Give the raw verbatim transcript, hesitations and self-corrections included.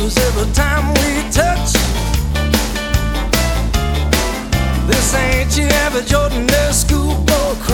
'cause every time we touch, this ain't your average ordinary schoolboy.